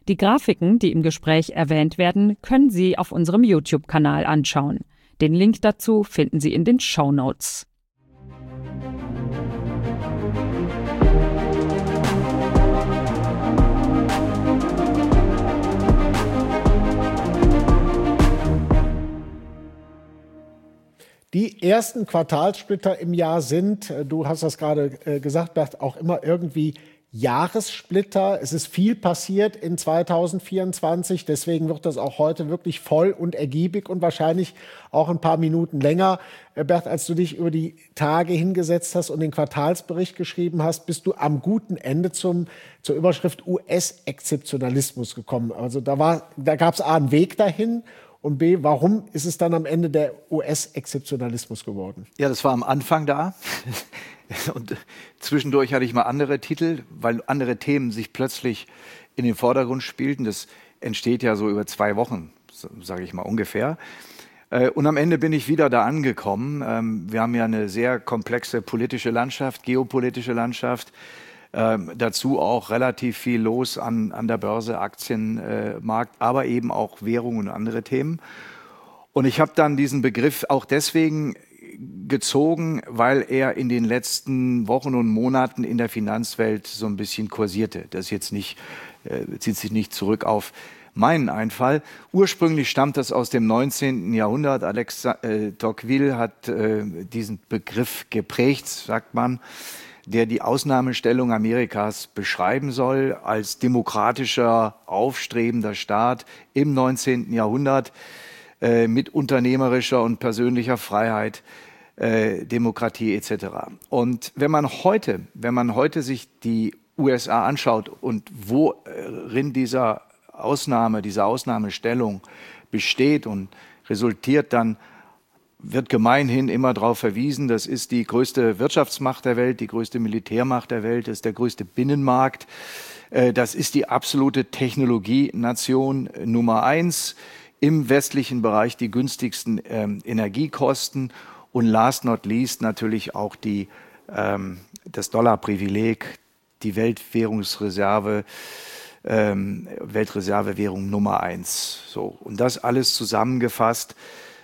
Die Grafiken, die im Gespräch erwähnt werden, können Sie auf unserem YouTube-Kanal anschauen. Den Link dazu finden Sie in den Shownotes. Die ersten Quartalssplitter im Jahr sind, du hast das gerade gesagt, Bert, auch immer irgendwie Jahressplitter. Es ist viel passiert in 2024, deswegen wird das auch heute wirklich voll und ergiebig und wahrscheinlich auch ein paar Minuten länger. Bert, als du dich über die Tage hingesetzt hast und den Quartalsbericht geschrieben hast, bist du am guten Ende zur Überschrift US-Exzeptionalismus gekommen. Also da gab es A, einen Weg dahin. Und B, warum ist es dann am Ende der US-Exzeptionalismus geworden? Ja, das war am Anfang da. Und zwischendurch hatte ich mal andere Titel, weil andere Themen sich plötzlich in den Vordergrund spielten. Das entsteht ja so über 2 Wochen, sage ich mal ungefähr. Und am Ende bin ich wieder da angekommen. Wir haben ja eine sehr komplexe politische Landschaft, geopolitische Landschaft. Dazu auch relativ viel los an der Börse, Aktienmarkt, aber eben auch Währungen und andere Themen. Und ich habe dann diesen Begriff auch deswegen gezogen, weil er in den letzten Wochen und Monaten in der Finanzwelt so ein bisschen kursierte. Das jetzt nicht, zieht sich nicht zurück auf meinen Einfall. Ursprünglich stammt das aus dem 19. Jahrhundert. Alex Tocqueville hat diesen Begriff geprägt, sagt man, der die Ausnahmestellung Amerikas beschreiben soll als demokratischer, aufstrebender Staat im 19. Jahrhundert mit unternehmerischer und persönlicher Freiheit, Demokratie etc. Und wenn man heute sich die USA anschaut und worin diese Ausnahmestellung besteht und resultiert, dann wird gemeinhin immer darauf verwiesen, das ist die größte Wirtschaftsmacht der Welt, die größte Militärmacht der Welt, das ist der größte Binnenmarkt, das ist die absolute Technologienation Nummer 1, im westlichen Bereich die günstigsten Energiekosten und last not least natürlich auch das Dollarprivileg, die Weltreservewährung Nummer 1. So. Und das alles zusammengefasst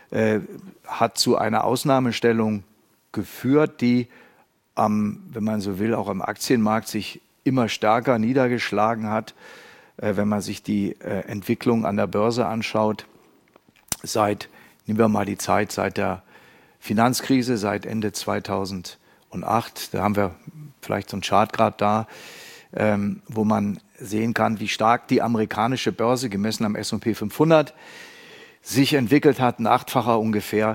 hat zu einer Ausnahmestellung geführt, die wenn man so will, auch am Aktienmarkt sich immer stärker niedergeschlagen hat. Wenn man sich die Entwicklung an der Börse anschaut, nehmen wir mal die Zeit seit der Finanzkrise, seit Ende 2008, da haben wir vielleicht so einen Chart gerade da, wo man sehen kann, wie stark die amerikanische Börse, gemessen am S&P 500, sich entwickelt hat, ein 8-facher ungefähr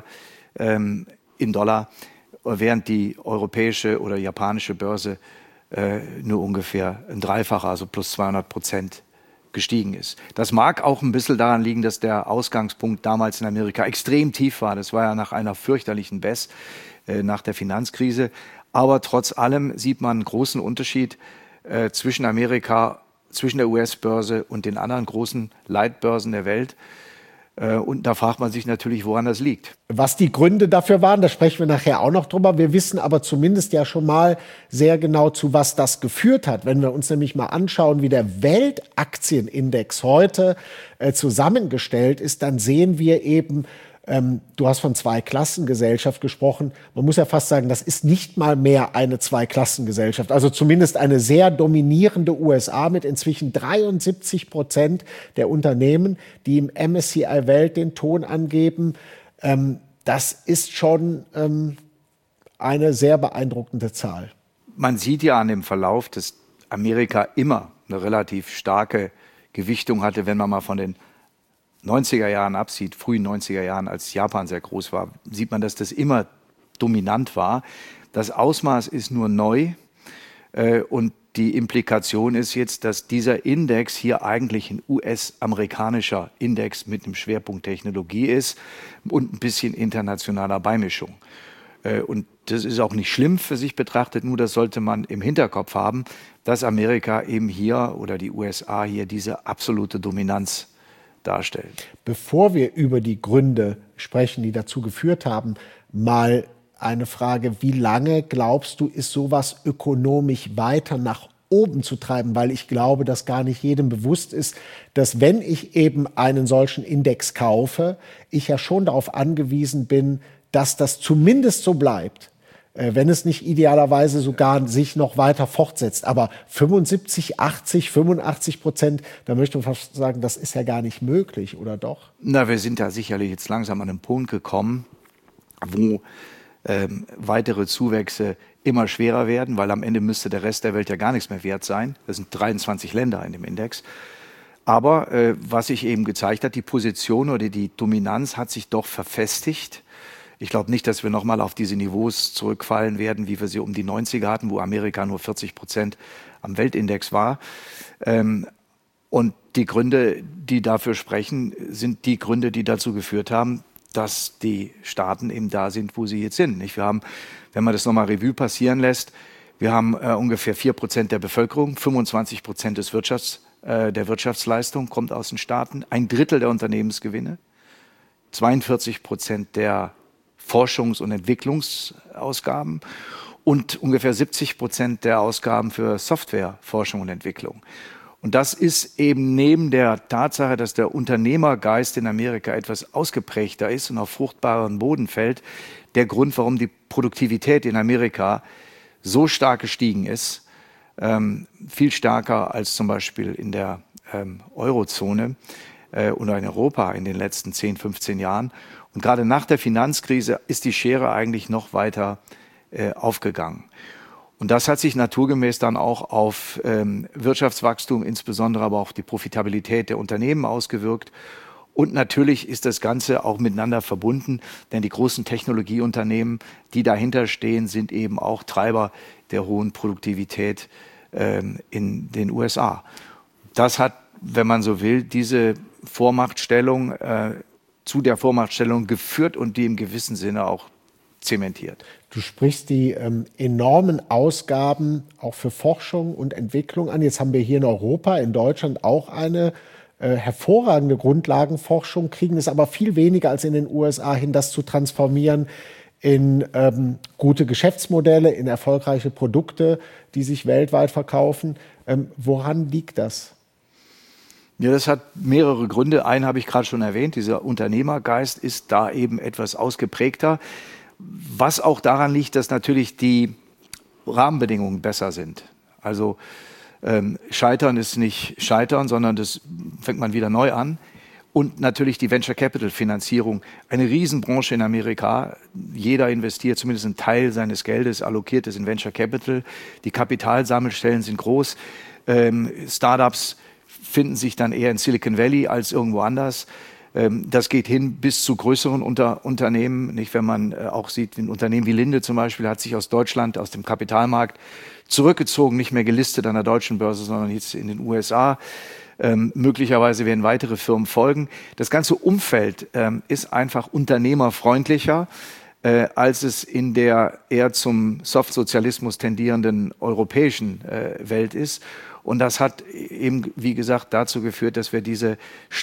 in Dollar, während die europäische oder japanische Börse nur ungefähr ein 3-facher, also plus 200% gestiegen ist. Das mag auch ein bisschen daran liegen, dass der Ausgangspunkt damals in Amerika extrem tief war. Das war ja nach einer fürchterlichen BES, nach der Finanzkrise. Aber trotz allem sieht man einen großen Unterschied zwischen der US-Börse und den anderen großen Leitbörsen der Welt. Und da fragt man sich natürlich, woran das liegt. Was die Gründe dafür waren, da sprechen wir nachher auch noch drüber. Wir wissen aber zumindest ja schon mal sehr genau, zu was das geführt hat. Wenn wir uns nämlich mal anschauen, wie der Weltaktienindex heute zusammengestellt ist, dann sehen wir eben, du hast von Zweiklassengesellschaft gesprochen. Man muss ja fast sagen, das ist nicht mal mehr eine Zweiklassengesellschaft. Also zumindest eine sehr dominierende USA mit inzwischen 73% der Unternehmen, die im MSCI Welt den Ton angeben. Das ist schon eine sehr beeindruckende Zahl. Man sieht ja an dem Verlauf, dass Amerika immer eine relativ starke Gewichtung hatte, wenn man mal von den 90er Jahren absieht, frühen 90er Jahren, als Japan sehr groß war, sieht man, dass das immer dominant war. Das Ausmaß ist nur neu und die Implikation ist jetzt, dass dieser Index hier eigentlich ein US-amerikanischer Index mit einem Schwerpunkt Technologie ist und ein bisschen internationaler Beimischung. Und das ist auch nicht schlimm für sich betrachtet, nur das sollte man im Hinterkopf haben, dass Amerika eben hier oder die USA hier diese absolute Dominanz darstellen. Bevor wir über die Gründe sprechen, die dazu geführt haben, mal eine Frage: Wie lange, glaubst du, ist sowas ökonomisch weiter nach oben zu treiben, weil ich glaube, dass gar nicht jedem bewusst ist, dass wenn ich eben einen solchen Index kaufe, ich ja schon darauf angewiesen bin, dass das zumindest so bleibt, wenn es nicht idealerweise sogar sich noch weiter fortsetzt. Aber 75, 80, 85%, da möchte man fast sagen, das ist ja gar nicht möglich, oder doch? Na, wir sind da sicherlich jetzt langsam an einen Punkt gekommen, wo weitere Zuwächse immer schwerer werden, weil am Ende müsste der Rest der Welt ja gar nichts mehr wert sein. Das sind 23 Länder in dem Index. Aber was sich eben gezeigt hat, die Position oder die Dominanz hat sich doch verfestigt. Ich glaube nicht, dass wir nochmal auf diese Niveaus zurückfallen werden, wie wir sie um die 90er hatten, wo Amerika nur 40% am Weltindex war. Und die Gründe, die dafür sprechen, sind die Gründe, die dazu geführt haben, dass die Staaten eben da sind, wo sie jetzt sind. Wir haben, wenn man das nochmal Revue passieren lässt, wir haben ungefähr 4% der Bevölkerung, 25% der Wirtschaftsleistung kommt aus den Staaten, 1/3 der Unternehmensgewinne, 42% der Forschungs- und Entwicklungsausgaben und ungefähr 70% der Ausgaben für Software, Forschung und Entwicklung. Und das ist eben neben der Tatsache, dass der Unternehmergeist in Amerika etwas ausgeprägter ist und auf fruchtbaren Boden fällt, der Grund, warum die Produktivität in Amerika so stark gestiegen ist, viel stärker als zum Beispiel in der Eurozone oder in Europa in den letzten 10, 15 Jahren. Und gerade nach der Finanzkrise ist die Schere eigentlich noch weiter aufgegangen. Und das hat sich naturgemäß dann auch auf Wirtschaftswachstum, insbesondere aber auch die Profitabilität der Unternehmen ausgewirkt. Und natürlich ist das Ganze auch miteinander verbunden, denn die großen Technologieunternehmen, die dahinter stehen, sind eben auch Treiber der hohen Produktivität in den USA. Das hat, wenn man so will, diese Vormachtstellung zu der Vormachtstellung geführt und die im gewissen Sinne auch zementiert. Du sprichst die enormen Ausgaben auch für Forschung und Entwicklung an. Jetzt haben wir hier in Europa, in Deutschland auch eine hervorragende Grundlagenforschung, kriegen es aber viel weniger als in den USA hin, das zu transformieren in gute Geschäftsmodelle, in erfolgreiche Produkte, die sich weltweit verkaufen. Woran liegt das? Ja, das hat mehrere Gründe. Einen habe ich gerade schon erwähnt, dieser Unternehmergeist ist da eben etwas ausgeprägter. Was auch daran liegt, dass natürlich die Rahmenbedingungen besser sind. Also Scheitern ist nicht Scheitern, sondern das fängt man wieder neu an. Und natürlich die Venture Capital Finanzierung, eine Riesenbranche in Amerika. Jeder investiert zumindest einen Teil seines Geldes, allokiert es in Venture Capital. Die Kapitalsammelstellen sind groß. Startups finden sich dann eher in Silicon Valley als irgendwo anders. Das geht hin bis zu größeren Unternehmen. Nicht, wenn man auch sieht, ein Unternehmen wie Linde zum Beispiel hat sich aus Deutschland, aus dem Kapitalmarkt zurückgezogen, nicht mehr gelistet an der deutschen Börse, sondern jetzt in den USA. Möglicherweise werden weitere Firmen folgen. Das ganze Umfeld ist einfach unternehmerfreundlicher, als es in der eher zum Softsozialismus tendierenden europäischen Welt ist. Und das hat eben, wie gesagt, dazu geführt, dass wir diese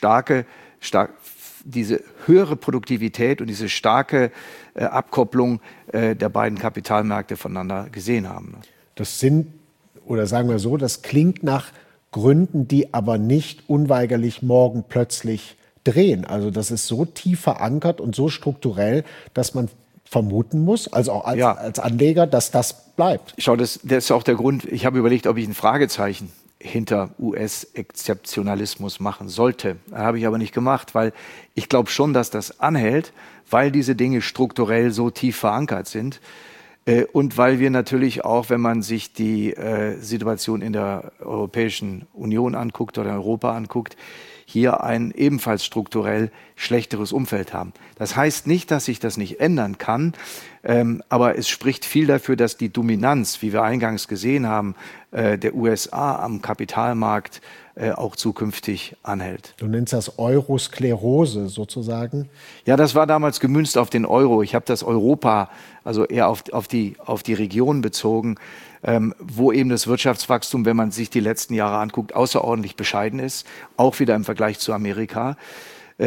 diese höhere Produktivität und diese starke Abkopplung der beiden Kapitalmärkte voneinander gesehen haben. Das sind, oder sagen wir so, das klingt nach Gründen, die aber nicht unweigerlich morgen plötzlich drehen. Also das ist so tief verankert und so strukturell, dass man vermuten muss, also auch als Anleger, dass das bleibt. Schau, das ist auch der Grund, ich habe überlegt, ob ich ein Fragezeichen hinter US-Exzeptionalismus machen sollte. Habe ich aber nicht gemacht, weil ich glaube schon, dass das anhält, weil diese Dinge strukturell so tief verankert sind. Und weil wir natürlich auch, wenn man sich die Situation in der Europäischen Union anguckt oder in Europa anguckt, hier ein ebenfalls strukturell schlechteres Umfeld haben. Das heißt nicht, dass sich das nicht ändern kann, aber es spricht viel dafür, dass die Dominanz, wie wir eingangs gesehen haben, der USA am Kapitalmarkt auch zukünftig anhält. Du nennst das Eurosklerose sozusagen? Ja, das war damals gemünzt auf den Euro. Ich habe das Europa, also eher auf die Region bezogen, wo eben das Wirtschaftswachstum, wenn man sich die letzten Jahre anguckt, außerordentlich bescheiden ist, auch wieder im Vergleich zu Amerika.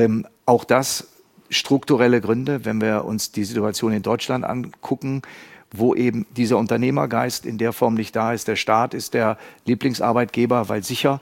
Auch das strukturelle Gründe, wenn wir uns die Situation in Deutschland angucken, wo eben dieser Unternehmergeist in der Form nicht da ist. Der Staat ist der Lieblingsarbeitgeber, weil sicher.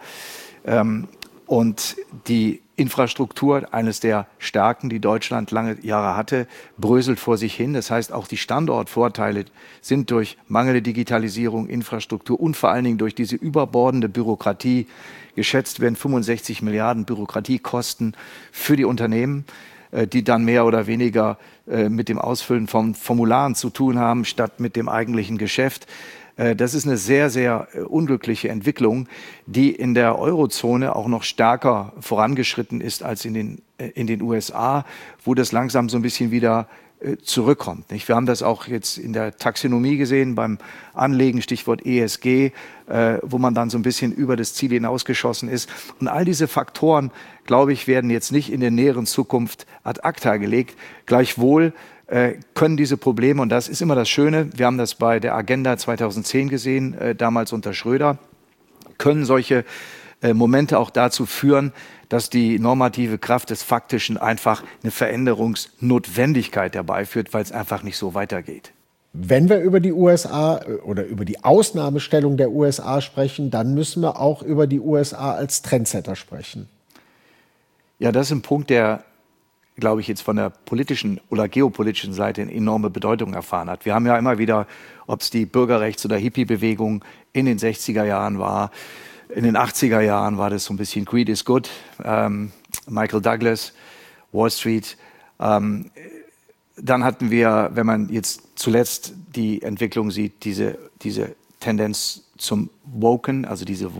Und die Infrastruktur, eines der Stärken, die Deutschland lange Jahre hatte, bröselt vor sich hin. Das heißt, auch die Standortvorteile sind durch mangelnde Digitalisierung, Infrastruktur und vor allen Dingen durch diese überbordende Bürokratie, geschätzt werden 65 Milliarden Bürokratiekosten für die Unternehmen, die dann mehr oder weniger mit dem Ausfüllen von Formularen zu tun haben, statt mit dem eigentlichen Geschäft. Das ist eine sehr, sehr unglückliche Entwicklung, die in der Eurozone auch noch stärker vorangeschritten ist als in den USA, wo das langsam so ein bisschen wieder zurückkommt. Nicht? Wir haben das auch jetzt in der Taxonomie gesehen, beim Anlegen, Stichwort ESG, wo man dann so ein bisschen über das Ziel hinausgeschossen ist. Und all diese Faktoren, glaube ich, werden jetzt nicht in der näheren Zukunft ad acta gelegt. Gleichwohl können diese Probleme, und das ist immer das Schöne, wir haben das bei der Agenda 2010 gesehen, damals unter Schröder, können solche Momente auch dazu führen, dass die normative Kraft des Faktischen einfach eine Veränderungsnotwendigkeit herbeiführt, weil es einfach nicht so weitergeht. Wenn wir über die USA oder über die Ausnahmestellung der USA sprechen, dann müssen wir auch über die USA als Trendsetter sprechen. Ja, das ist ein Punkt, der, glaube ich, jetzt von der politischen oder geopolitischen Seite eine enorme Bedeutung erfahren hat. Wir haben ja immer wieder, ob es die Bürgerrechts- oder Hippie-Bewegung in den 60er Jahren war, in den 80er Jahren war das so ein bisschen Greed is Good, Michael Douglas, Wall Street. Dann hatten wir, wenn man jetzt zuletzt die Entwicklung sieht, diese Tendenz zum Woken, also diese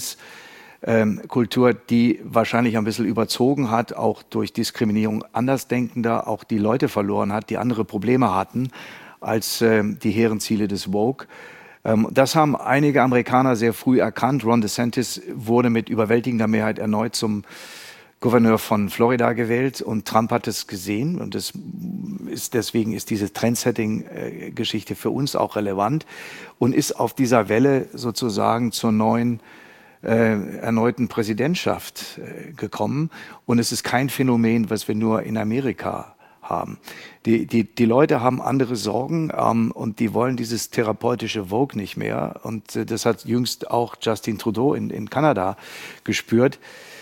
Wokeness-Kultur, die wahrscheinlich ein bisschen überzogen hat, auch durch Diskriminierung Andersdenkender, auch die Leute verloren hat, die andere Probleme hatten als die hehren Ziele des Woke. Das haben einige Amerikaner sehr früh erkannt. Ron DeSantis wurde mit überwältigender Mehrheit erneut zum Gouverneur von Florida gewählt und Trump hat es gesehen und deswegen ist diese Trendsetting-Geschichte für uns auch relevant und ist auf dieser Welle sozusagen zur neuen erneuten Präsidentschaft gekommen. Und es ist kein Phänomen, was wir nur in Amerika haben. Die Leute haben andere Sorgen und die wollen dieses therapeutische Vogue nicht mehr. Und das hat jüngst auch Justin Trudeau in Kanada gespürt,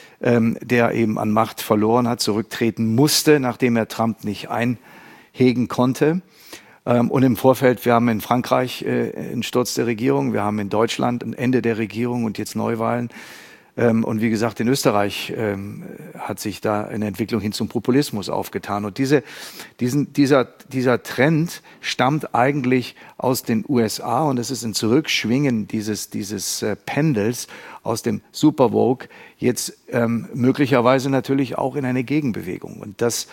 der eben an Macht verloren hat, zurücktreten musste, nachdem er Trump nicht einhegen konnte. Und im Vorfeld, wir haben in Frankreich einen Sturz der Regierung, wir haben in Deutschland ein Ende der Regierung und jetzt Neuwahlen. Und wie gesagt, in Österreich hat sich da eine Entwicklung hin zum Populismus aufgetan. Und dieser Trend stammt eigentlich aus den USA und es ist ein Zurückschwingen dieses Pendels aus dem Supervogue jetzt möglicherweise natürlich auch in eine Gegenbewegung. Und das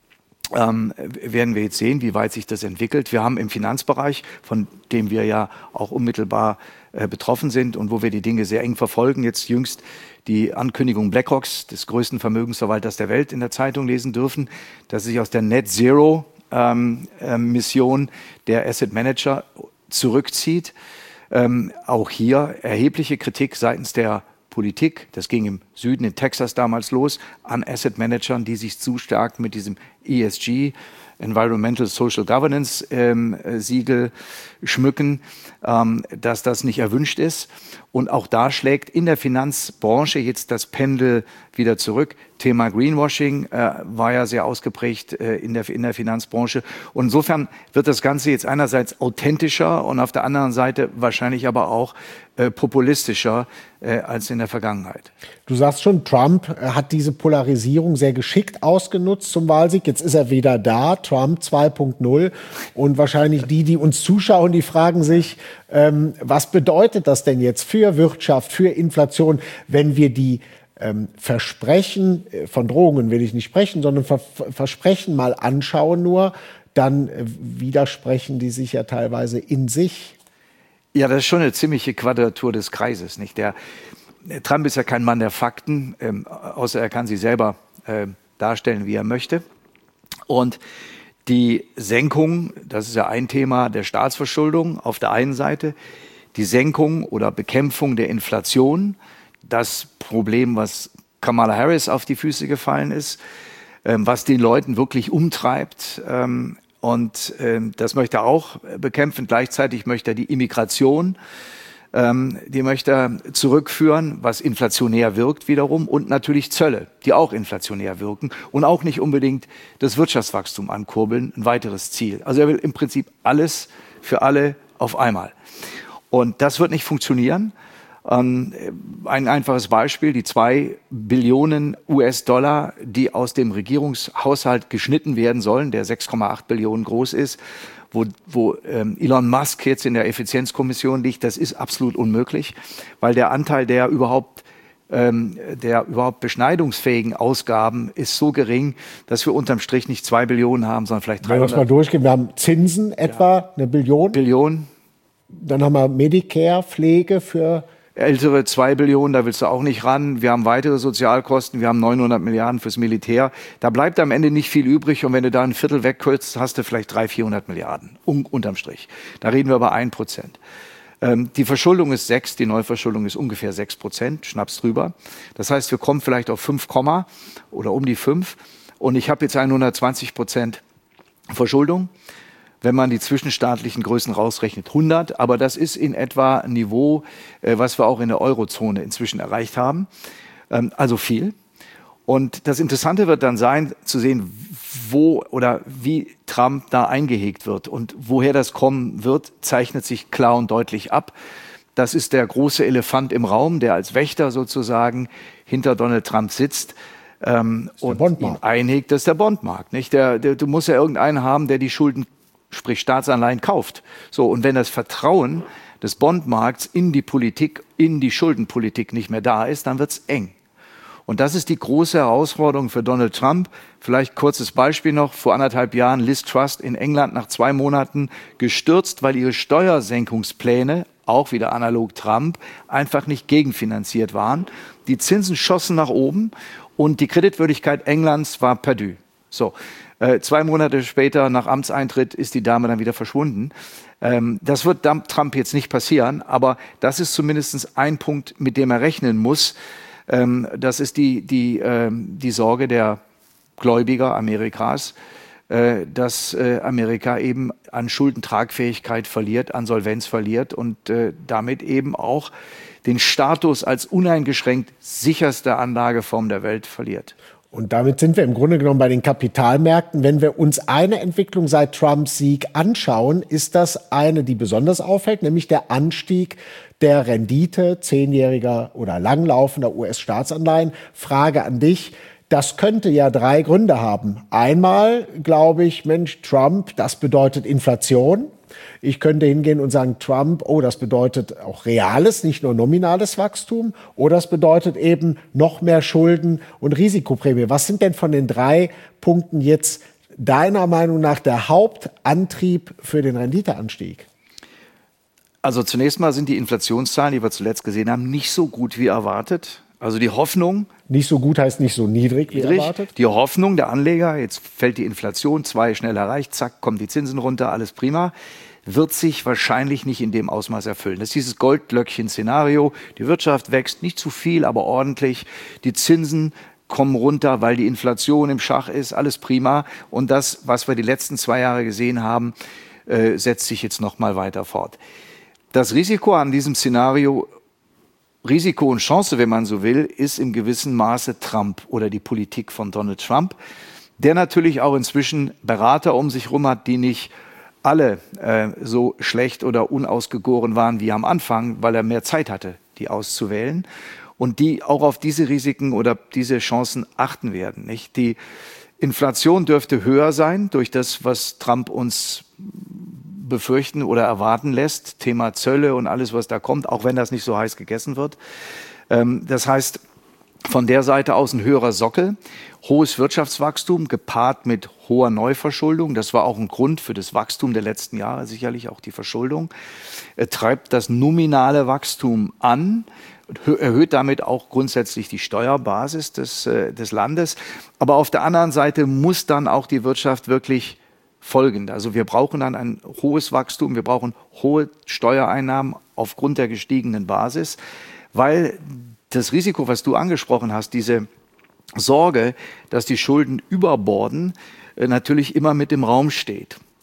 werden wir jetzt sehen, wie weit sich das entwickelt. Wir haben im Finanzbereich, von dem wir ja auch unmittelbar betroffen sind und wo wir die Dinge sehr eng verfolgen, jetzt jüngst die Ankündigung BlackRocks, des größten Vermögensverwalters der Welt, in der Zeitung lesen dürfen, dass sich aus der Net Zero Mission der Asset Manager zurückzieht. Auch hier erhebliche Kritik seitens der Politik, das ging im Süden in Texas damals los, an Asset Managern, die sich zu stark mit diesem ESG, Environmental Social Governance Siegel schmücken, dass das nicht erwünscht ist. Und auch da schlägt in der Finanzbranche jetzt das Pendel wieder zurück. Thema Greenwashing war ja sehr ausgeprägt in der Finanzbranche. Und insofern wird das Ganze jetzt einerseits authentischer und auf der anderen Seite wahrscheinlich aber auch populistischer als in der Vergangenheit. Du sagst schon, Trump hat diese Polarisierung sehr geschickt ausgenutzt zum Wahlsieg. Jetzt ist er wieder da, Trump 2.0. Und wahrscheinlich die uns zuschauen, die fragen sich, was bedeutet das denn jetzt für Wirtschaft, für Inflation, wenn wir die Versprechen, von Drohungen will ich nicht sprechen, sondern Versprechen mal anschauen nur, dann widersprechen die sich ja teilweise in sich. Ja, das ist schon eine ziemliche Quadratur des Kreises, nicht? Der Trump ist ja kein Mann der Fakten, außer er kann sie selber darstellen, wie er möchte. Und die Senkung, das ist ja ein Thema der Staatsverschuldung auf der einen Seite, die Senkung oder Bekämpfung der Inflation, das Problem, was Kamala Harris auf die Füße gefallen ist, was den Leuten wirklich umtreibt, Und das möchte er auch bekämpfen. Gleichzeitig möchte er die Immigration, die möchte er zurückführen, was inflationär wirkt wiederum. Und natürlich Zölle, die auch inflationär wirken und auch nicht unbedingt das Wirtschaftswachstum ankurbeln. Ein weiteres Ziel. Also er will im Prinzip alles für alle auf einmal. Und das wird nicht funktionieren. Ein einfaches Beispiel, die 2 Billionen US-Dollar, die aus dem Regierungshaushalt geschnitten werden sollen, der 6,8 Billionen groß ist, wo Elon Musk jetzt in der Effizienzkommission liegt, das ist absolut unmöglich, weil der Anteil der überhaupt beschneidungsfähigen Ausgaben ist so gering, dass wir unterm Strich nicht 2 Billionen haben, sondern vielleicht 300. Wenn wir es mal durchgehen, wir haben Zinsen etwa 1 Billion. Dann haben wir Medicare, Pflege für ältere 2 Billionen, da willst du auch nicht ran. Wir haben weitere Sozialkosten, wir haben 900 Milliarden fürs Militär. Da bleibt am Ende nicht viel übrig und wenn du da ein Viertel wegkürzt, hast du vielleicht 300-400 Milliarden unterm Strich. Da reden wir über 1%. Die Verschuldung ist 6, die Neuverschuldung ist ungefähr 6%, schnappst drüber. Das heißt, wir kommen vielleicht auf 5, oder um die 5 und ich habe jetzt 120% Verschuldung. Wenn man die zwischenstaatlichen Größen rausrechnet, 100. Aber das ist in etwa ein Niveau, was wir auch in der Eurozone inzwischen erreicht haben. Also viel. Und das Interessante wird dann sein, zu sehen, wo oder wie Trump da eingehegt wird. Und woher das kommen wird, zeichnet sich klar und deutlich ab. Das ist der große Elefant im Raum, der als Wächter sozusagen hinter Donald Trump sitzt. Und ihn einhegt, das ist der Bondmarkt. Nicht? Du musst ja irgendeinen haben, der die Schulden, sprich Staatsanleihen, kauft. So, und wenn das Vertrauen des Bondmarkts in die Politik, in die Schuldenpolitik nicht mehr da ist, dann wird's eng. Und das ist die große Herausforderung für Donald Trump. Vielleicht kurzes Beispiel noch. Vor 1,5 Jahren Liz Truss in England nach 2 Monaten gestürzt, weil ihre Steuersenkungspläne, auch wieder analog Trump, einfach nicht gegenfinanziert waren. Die Zinsen schossen nach oben und die Kreditwürdigkeit Englands war perdu. So. 2 Monate später, nach Amtseintritt, ist die Dame dann wieder verschwunden. Das wird Trump jetzt nicht passieren, aber das ist zumindest ein Punkt, mit dem er rechnen muss. Das ist die Sorge der Gläubiger Amerikas, dass Amerika eben an Schuldentragfähigkeit verliert, an Solvenz verliert und damit eben auch den Status als uneingeschränkt sicherste Anlageform der Welt verliert. Und damit sind wir im Grunde genommen bei den Kapitalmärkten. Wenn wir uns eine Entwicklung seit Trumps Sieg anschauen, ist das eine, die besonders auffällt, nämlich der Anstieg der Rendite 10-jähriger oder langlaufender US-Staatsanleihen. Frage an dich. Das könnte ja 3 Gründe haben. Einmal glaube ich, Mensch, Trump, das bedeutet Inflation. Ich könnte hingehen und sagen, Trump, oh, das bedeutet auch reales, nicht nur nominales Wachstum. Oder es bedeutet eben noch mehr Schulden und Risikoprämie. Was sind denn von den 3 Punkten jetzt deiner Meinung nach der Hauptantrieb für den Renditeanstieg? Also zunächst mal sind die Inflationszahlen, die wir zuletzt gesehen haben, nicht so gut wie erwartet. Also die Hoffnung. Nicht so gut heißt nicht so niedrig wie erwartet? Die Hoffnung der Anleger, jetzt fällt die Inflation, 2 schnell erreicht, zack, kommen die Zinsen runter, alles prima, wird sich wahrscheinlich nicht in dem Ausmaß erfüllen. Das ist dieses Goldlöckchen-Szenario. Die Wirtschaft wächst nicht zu viel, aber ordentlich. Die Zinsen kommen runter, weil die Inflation im Schach ist, alles prima. Und das, was wir die letzten 2 Jahre gesehen haben, setzt sich jetzt noch mal weiter fort. Das Risiko an diesem Szenario, Risiko und Chance, wenn man so will, ist im gewissen Maße Trump oder die Politik von Donald Trump, der natürlich auch inzwischen Berater um sich herum hat, die nicht alle so schlecht oder unausgegoren waren wie am Anfang, weil er mehr Zeit hatte, die auszuwählen und die auch auf diese Risiken oder diese Chancen achten werden. Nicht? Die Inflation dürfte höher sein durch das, was Trump uns befürchten oder erwarten lässt, Thema Zölle und alles, was da kommt, auch wenn das nicht so heiß gegessen wird. Das heißt, von der Seite aus ein höherer Sockel, hohes Wirtschaftswachstum gepaart mit hoher Neuverschuldung, das war auch ein Grund für das Wachstum der letzten Jahre, sicherlich auch die Verschuldung, treibt das nominale Wachstum an, erhöht damit auch grundsätzlich die Steuerbasis des Landes. Aber auf der anderen Seite muss dann auch die Wirtschaft wirklich folgen. Also wir brauchen dann ein hohes Wachstum, wir brauchen hohe Steuereinnahmen aufgrund der gestiegenen Basis, weil das Risiko, was du angesprochen hast, diese Sorge, dass die Schulden überborden, natürlich immer mit im Raum steht.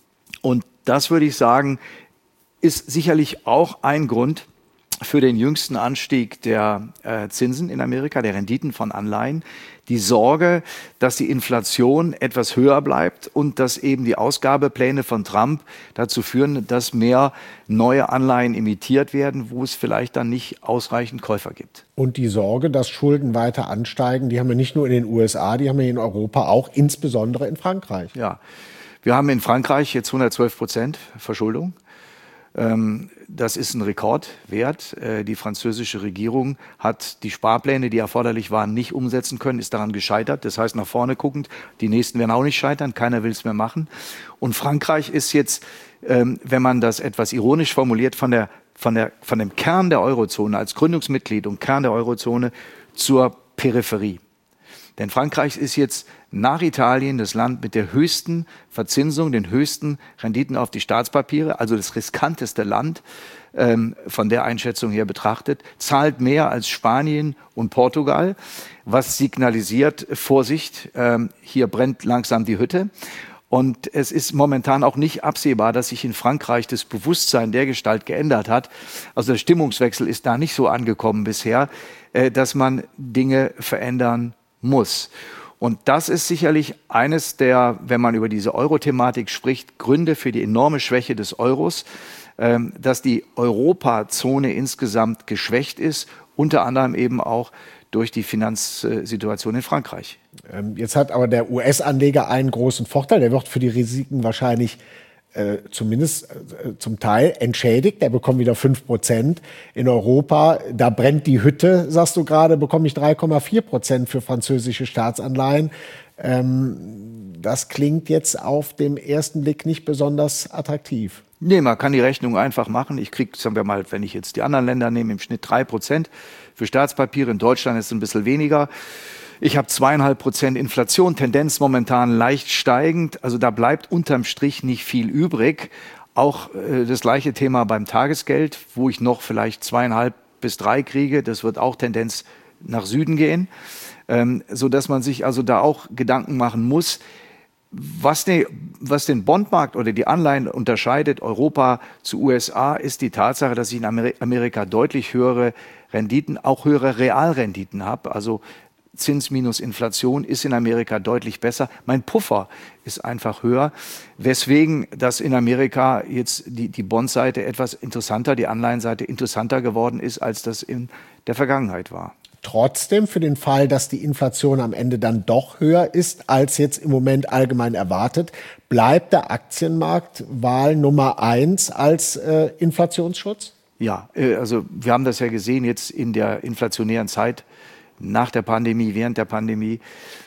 Und das würde ich sagen, ist sicherlich auch ein Grund für den jüngsten Anstieg der Zinsen in Amerika, der Renditen von Anleihen. Die Sorge, dass die Inflation etwas höher bleibt und dass eben die Ausgabepläne von Trump dazu führen, dass mehr neue Anleihen emittiert werden, wo es vielleicht dann nicht ausreichend Käufer gibt. Und die Sorge, dass Schulden weiter ansteigen, die haben wir nicht nur in den USA, die haben wir in Europa auch, insbesondere in Frankreich. Ja, wir haben in Frankreich jetzt 112% Verschuldung. Das ist ein Rekordwert. Die französische Regierung hat die Sparpläne, die erforderlich waren, nicht umsetzen können, ist daran gescheitert. Das heißt, nach vorne guckend, die Nächsten werden auch nicht scheitern, keiner will es mehr machen. Und Frankreich ist jetzt, wenn man das etwas ironisch formuliert, von dem Kern der Eurozone als Gründungsmitglied und Kern der Eurozone zur Peripherie. Denn Frankreich ist jetzt nach Italien das Land mit der höchsten Verzinsung, den höchsten Renditen auf die Staatspapiere, also das riskanteste Land von der Einschätzung her betrachtet, zahlt mehr als Spanien und Portugal, was signalisiert, Vorsicht, hier brennt langsam die Hütte. Und es ist momentan auch nicht absehbar, dass sich in Frankreich das Bewusstsein dergestalt geändert hat. Also der Stimmungswechsel ist da nicht so angekommen bisher, dass man Dinge verändern muss. Und das ist sicherlich eines der, wenn man über diese Euro-Thematik spricht, Gründe für die enorme Schwäche des Euros, dass die Europazone insgesamt geschwächt ist, unter anderem eben auch durch die Finanzsituation in Frankreich. Jetzt hat aber der US-Anleger einen großen Vorteil. Der wird für die Risiken wahrscheinlich zumindest zum Teil entschädigt. Der bekommt wieder 5%. In Europa, da brennt die Hütte, sagst du gerade, bekomme ich 3,4% für französische Staatsanleihen. Das klingt jetzt auf dem ersten Blick nicht besonders attraktiv. Nee, man kann die Rechnung einfach machen. Ich kriege, sagen wir mal, wenn ich jetzt die anderen Länder nehme, im Schnitt 3% für Staatspapiere. In Deutschland ist es ein bisschen weniger. Ich habe 2,5% Inflation, Tendenz momentan leicht steigend. Also da bleibt unterm Strich nicht viel übrig. Auch das gleiche Thema beim Tagesgeld, wo ich noch vielleicht 2,5 bis 3 kriege. Das wird auch Tendenz nach Süden gehen, sodass man sich also da auch Gedanken machen muss. Was den Bondmarkt oder die Anleihen unterscheidet, Europa zu USA, ist die Tatsache, dass ich in Amerika deutlich höhere Renditen, auch höhere Realrenditen habe. Also Zins minus Inflation ist in Amerika deutlich besser. Mein Puffer ist einfach höher, weswegen das in Amerika jetzt die Bondseite etwas interessanter, die Anleihenseite interessanter geworden ist, als das in der Vergangenheit war. Trotzdem, für den Fall, dass die Inflation am Ende dann doch höher ist, als jetzt im Moment allgemein erwartet, bleibt der Aktienmarkt Wahl Nummer 1 als Inflationsschutz? Ja, also wir haben das ja gesehen jetzt in der inflationären Zeit, nach der Pandemie, während der Pandemie.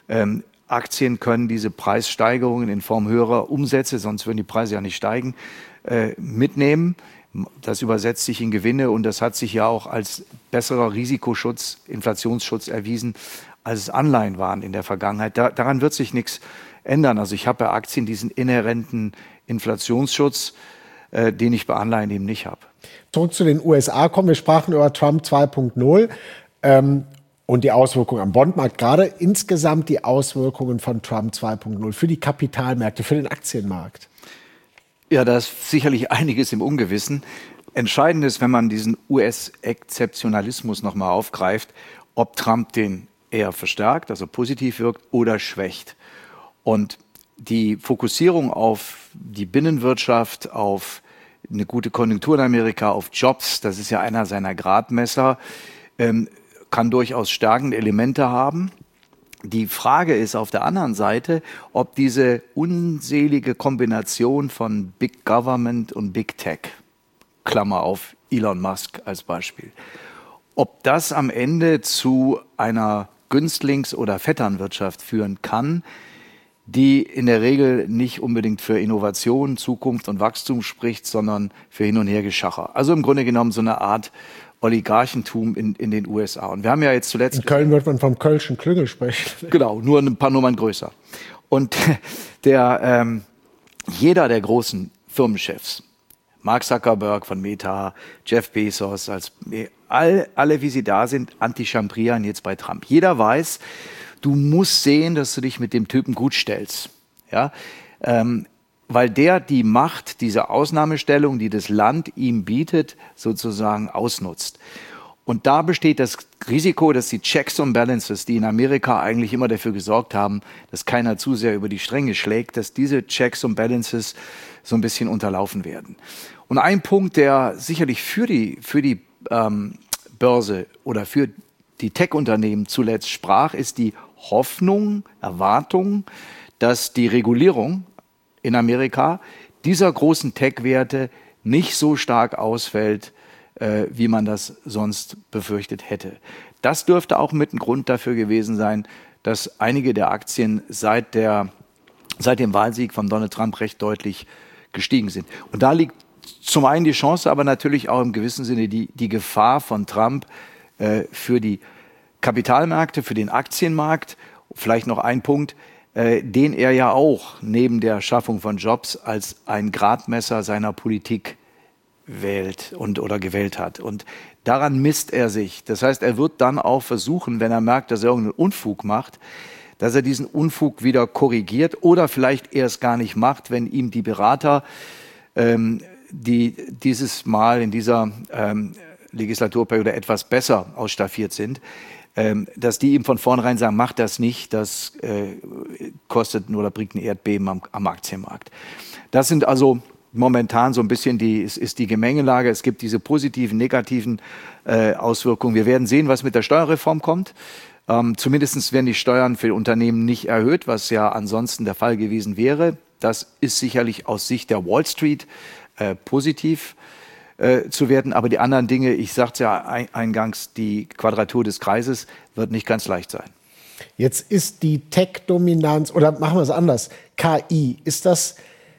Aktien können diese Preissteigerungen in Form höherer Umsätze, sonst würden die Preise ja nicht steigen, mitnehmen. Das übersetzt sich in Gewinne und das hat sich ja auch als besserer Risikoschutz, Inflationsschutz erwiesen, als es Anleihen waren in der Vergangenheit. Daran wird sich nichts ändern. Also ich habe bei Aktien diesen inhärenten Inflationsschutz, den ich bei Anleihen eben nicht habe. Zurück zu den USA kommen. Wir sprachen über Trump 2.0. Und die Auswirkungen am Bondmarkt, gerade insgesamt die Auswirkungen von Trump 2.0 für die Kapitalmärkte, für den Aktienmarkt. Ja, da ist sicherlich einiges im Ungewissen. Entscheidend ist, wenn man diesen US-Exzeptionalismus nochmal aufgreift, ob Trump den eher verstärkt, also positiv wirkt, oder schwächt. Und die Fokussierung auf die Binnenwirtschaft, auf eine gute Konjunktur in Amerika, auf Jobs, das ist ja einer seiner Gradmesser, kann durchaus stärkende Elemente haben. Die Frage ist auf der anderen Seite, ob diese unselige Kombination von Big Government und Big Tech, Klammer auf Elon Musk als Beispiel, ob das am Ende zu einer Günstlings- oder Vetternwirtschaft führen kann, die in der Regel nicht unbedingt für Innovation, Zukunft und Wachstum spricht, sondern für Hin- und Hergeschacher. Also im Grunde genommen so eine Art Oligarchentum in den USA. Und wir haben ja jetzt zuletzt... In Köln wird man vom Kölschen Klüngel sprechen. Genau, nur ein paar Nummern größer. Und jeder der großen Firmenchefs, Mark Zuckerberg von Meta, Jeff Bezos, alle wie sie da sind, antichambrieren jetzt bei Trump. Jeder weiß, du musst sehen, dass du dich mit dem Typen gut stellst. Ja? weil der die Macht, diese Ausnahmestellung, die das Land ihm bietet, sozusagen ausnutzt. Und da besteht das Risiko, dass die Checks and Balances, die in Amerika eigentlich immer dafür gesorgt haben, dass keiner zu sehr über die Stränge schlägt, dass diese Checks and Balances so ein bisschen unterlaufen werden. Und ein Punkt, der sicherlich für die Börse oder für die Tech-Unternehmen zuletzt sprach, ist die Hoffnung, Erwartung, dass die Regulierung in Amerika dieser großen Tech-Werte nicht so stark ausfällt, wie man das sonst befürchtet hätte. Das dürfte auch mit ein Grund dafür gewesen sein, dass einige der Aktien seit dem Wahlsieg von Donald Trump recht deutlich gestiegen sind. Und da liegt zum einen die Chance, aber natürlich auch im gewissen Sinne die Gefahr von Trump für die Kapitalmärkte, für den Aktienmarkt. Vielleicht noch ein Punkt, den er ja auch neben der Schaffung von Jobs als ein Gradmesser seiner Politik wählt oder gewählt hat. Und daran misst er sich. Das heißt, er wird dann auch versuchen, wenn er merkt, dass er irgendeinen Unfug macht, dass er diesen Unfug wieder korrigiert oder vielleicht erst gar nicht macht, wenn ihm die Berater, die dieses Mal in dieser Legislaturperiode etwas besser ausstaffiert sind, dass die ihm von vornherein sagen, mach das nicht, das kostet oder bringt ein Erdbeben am Aktienmarkt. Das sind also momentan so ein bisschen ist die Gemengelage. Es gibt diese positiven, negativen Auswirkungen. Wir werden sehen, was mit der Steuerreform kommt. Zumindest werden die Steuern für Unternehmen nicht erhöht, was ja ansonsten der Fall gewesen wäre. Das ist sicherlich aus Sicht der Wall Street positiv zu werden. Aber die anderen Dinge, ich sagte es ja eingangs, die Quadratur des Kreises wird nicht ganz leicht sein. Jetzt ist die Tech-Dominanz, oder machen wir es anders, KI, ist das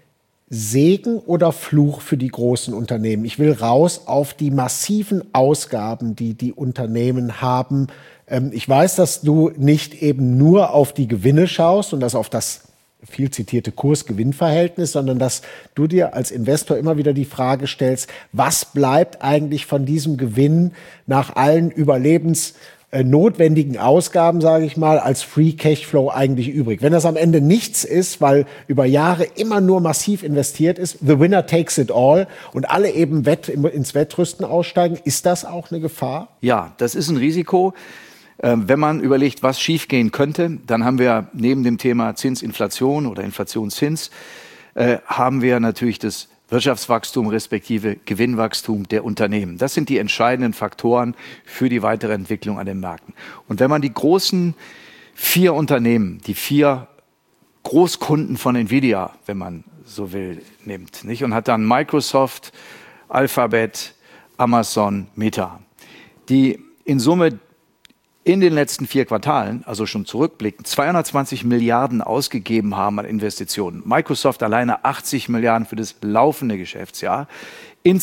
Segen oder Fluch für die großen Unternehmen? Ich will raus auf die massiven Ausgaben, die die Unternehmen haben. Ich weiß, dass du nicht eben nur auf die Gewinne schaust und das auf das viel zitierte Kurs-Gewinn-Verhältnis, sondern dass du dir als Investor immer wieder die Frage stellst, was bleibt eigentlich von diesem Gewinn nach allen überlebensnotwendigen Ausgaben, sage ich mal, als Free Cashflow eigentlich übrig. Wenn das am Ende nichts ist, weil über Jahre immer nur massiv investiert ist, the winner takes it all und alle eben ins Wettrüsten aussteigen, ist das auch eine Gefahr? Ja, das ist ein Risiko. Wenn man überlegt, was schiefgehen könnte, dann haben wir neben dem Thema Zinsinflation oder Inflationszins, haben wir natürlich das Wirtschaftswachstum respektive Gewinnwachstum der Unternehmen. Das sind die entscheidenden Faktoren für die weitere Entwicklung an den Märkten. Und wenn man die großen 4 Unternehmen, die 4 Großkunden von Nvidia, wenn man so will, nimmt, nicht? Und hat dann Microsoft, Alphabet, Amazon, Meta, die in Summe in den letzten 4 Quartalen, also schon zurückblickend, 220 Milliarden ausgegeben haben an Investitionen. Microsoft alleine 80 Milliarden für das laufende Geschäftsjahr. In